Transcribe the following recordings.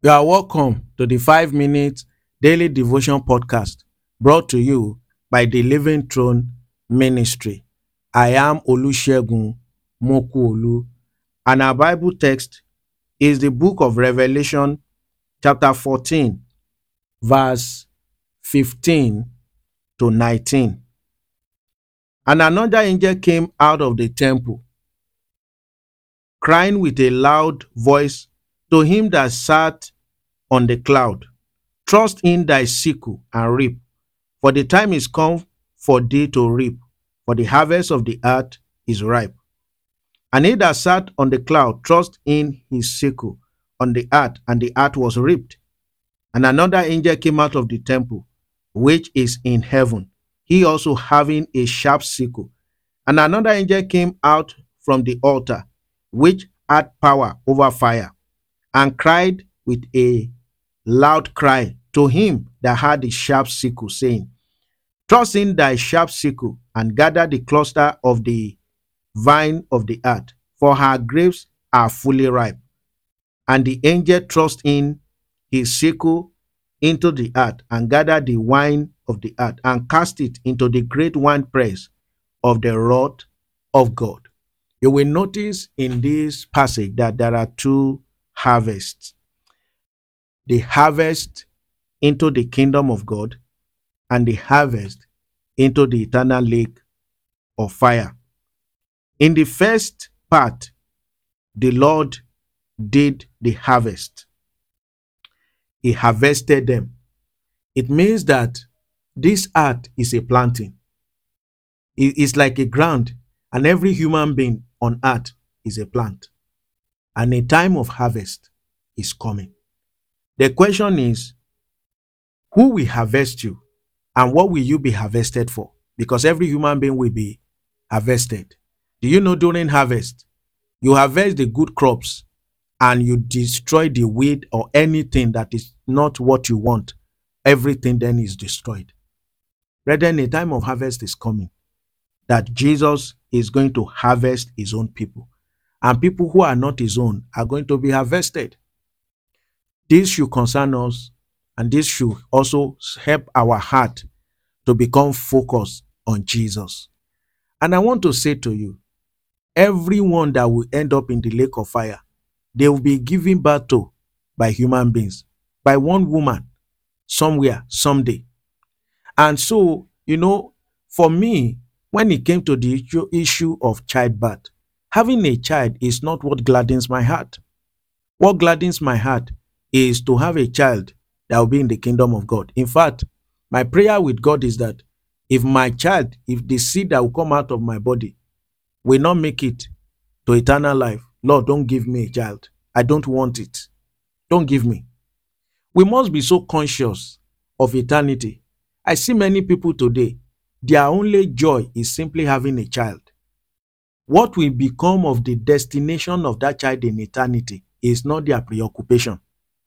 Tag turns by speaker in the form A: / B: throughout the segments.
A: You are welcome to the 5 minute daily devotion podcast brought to you by the Living Throne Ministry. I am Olusegun Mokuolu, and our Bible text is the book of Revelation, chapter 14, verse 15 to 19. And another angel came out of the temple, crying with a loud voice to him that sat on the cloud, Trust in thy sickle and reap, for the time is come for thee to reap, for the harvest of the earth is ripe. And he that sat on the cloud trust in his sickle on the earth, and the earth was reaped. And another angel came out of the temple, which is in heaven, he also having a sharp sickle. And another angel came out from the altar, which had power over fire, and cried with a loud cry to him that had the sharp sickle, saying, Thrust in thy sharp sickle, and gather the cluster of the vine of the earth, for her grapes are fully ripe. And the angel thrust in his sickle into the earth, and gathered the wine of the earth, and cast it into the great winepress of the wrath of God. You will notice in this passage that there are two harvests: the harvest into the kingdom of God, and the harvest into the eternal lake of fire. In the first part, the Lord did the harvest. He harvested them. It means that this earth is a planting. It is like a ground, and every human being on earth is a plant. And a time of harvest is coming. The question is, who will harvest you, and what will you be harvested for? Because every human being will be harvested. Do you know during harvest, you harvest the good crops and you destroy the weed or anything that is not what you want? Everything then is destroyed. Brethren, a time of harvest is coming, that Jesus is going to harvest his own people, and people who are not his own are going to be harvested. This should concern us, and this should also help our heart to become focused on Jesus. And I want to say to you, everyone that will end up in the lake of fire, they will be given birth to by human beings, by one woman, somewhere, someday. And so, for me, when it came to the issue of childbirth, having a child is not what gladdens my heart. What gladdens my heart is to have a child that will be in the kingdom of God. In fact, my prayer with God is that if the seed that will come out of my body will not make it to eternal life, Lord, don't give me a child. I don't want it. Don't give me. We must be so conscious of eternity. I see many people today, their only joy is simply having a child. What will become of the destination of that child in eternity is not their preoccupation.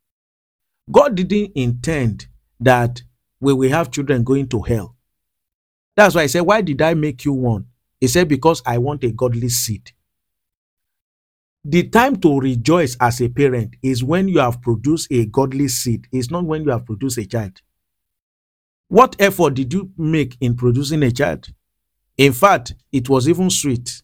A: God didn't intend that we will have children going to hell. That's why I said, why did I make you one? He said, because I want a godly seed. The time to rejoice as a parent is when you have produced a godly seed. It's not when you have produced a child. What effort did you make in producing a child? In fact, it was even sweet.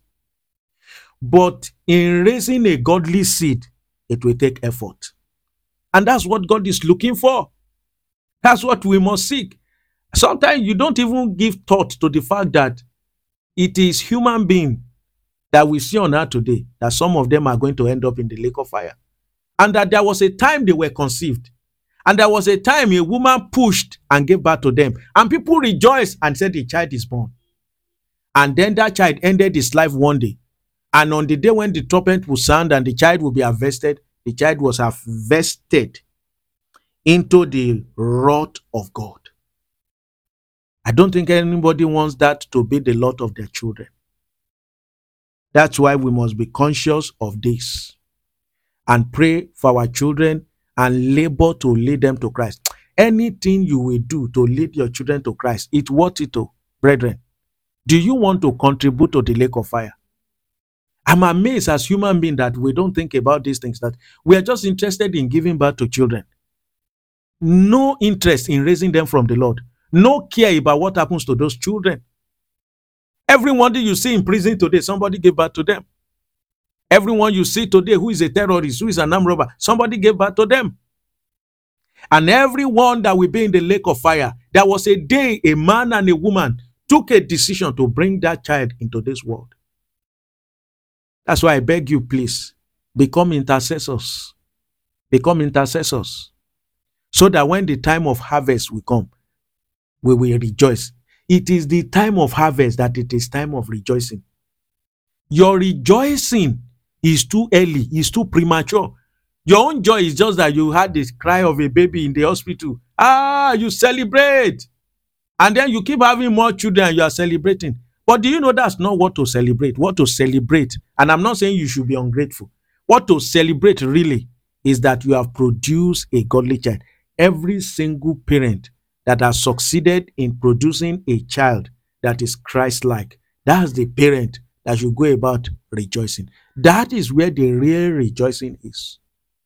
A: But in raising a godly seed, it will take effort. And that's what God is looking for. That's what we must seek. Sometimes you don't even give thought to the fact that it is human beings that we see on earth today, that some of them are going to end up in the lake of fire. And that there was a time they were conceived. And there was a time a woman pushed and gave birth to them. And people rejoiced and said the child is born. And then that child ended his life one day. And on the day when the trumpet will sound and the child will be harvested, the child was harvested into the wrath of God. I don't think anybody wants that to be the lot of their children. That's why we must be conscious of this and pray for our children and labor to lead them to Christ. Anything you will do to lead your children to Christ, it's worth it, brethren. Do you want to contribute to the lake of fire? I'm amazed as human beings that we don't think about these things, that we are just interested in giving birth to children. No interest in raising them from the Lord. No care about what happens to those children. Everyone that you see in prison today, somebody gave birth to them. Everyone you see today who is a terrorist, who is an armed robber, somebody gave birth to them. And everyone that will be in the lake of fire, there was a day a man and a woman took a decision to bring that child into this world. That's why I beg you, please, become intercessors. Become intercessors. So that when the time of harvest will come, we will rejoice. It is the time of harvest that it is time of rejoicing. Your rejoicing is too early, is too premature. Your own joy is just that you had this cry of a baby in the hospital. You celebrate. And then you keep having more children and you are celebrating. But do you know that's not what to celebrate? What to celebrate, and I'm not saying you should be ungrateful. What to celebrate really is that you have produced a godly child. Every single parent that has succeeded in producing a child that is Christ-like, that's the parent that should go about rejoicing. That is where the real rejoicing is.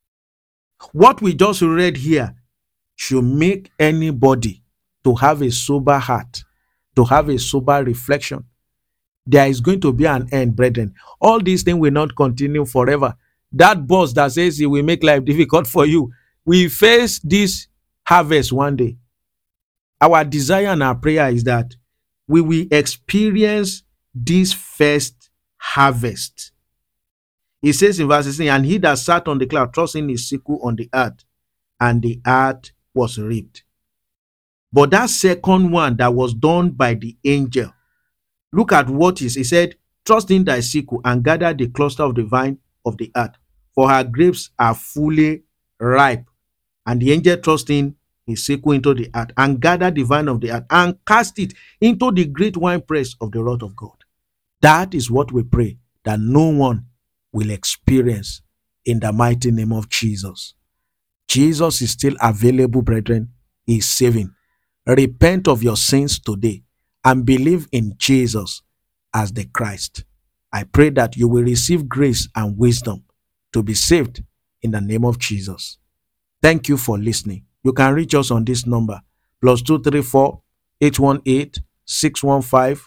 A: What we just read here should make anybody to have a sober heart, to have a sober reflection. There is going to be an end, brethren. All these things will not continue forever. That boss that says he will make life difficult for you, we face this harvest one day. Our desire and our prayer is that we will experience this first harvest. He says in verse 16, and he that sat on the cloud thrust in his sickle on the earth, and the earth was reaped. But that second one that was done by the angel, look at what he said, thrust in thy sickle and gather the cluster of the vine of the earth, for her grapes are fully ripe. And the angel thrust in his sickle into the earth and gathered the vine of the earth and cast it into the great winepress of the wrath of God. That is what we pray that no one will experience in the mighty name of Jesus. Jesus is still available, brethren. He is saving. Repent of your sins today and believe in Jesus as the Christ. I pray that you will receive grace and wisdom to be saved in the name of Jesus. Thank you for listening. You can reach us on this number, +234 818 615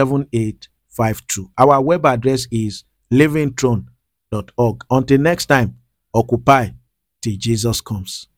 A: 7852. Our web address is livingthrone.org. Until next time, occupy till Jesus comes.